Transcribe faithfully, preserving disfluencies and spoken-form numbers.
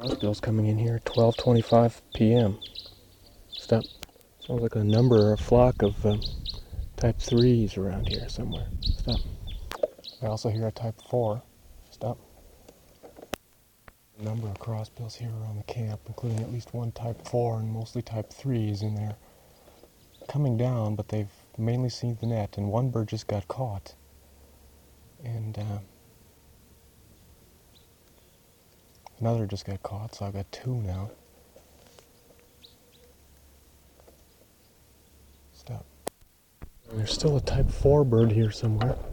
Crossbill's coming in here at twelve twenty-five p m Stop. Sounds like a number, a flock of uh, type threes around here somewhere. Stop. I also hear a type four. Stop. A number of crossbills here around the camp, including at least one type four and mostly type threes in there. Coming down, but they've mainly seen the net, and one bird just got caught. And uh, another just got caught, so I've got two now. Stop. And there's still a type four bird here somewhere.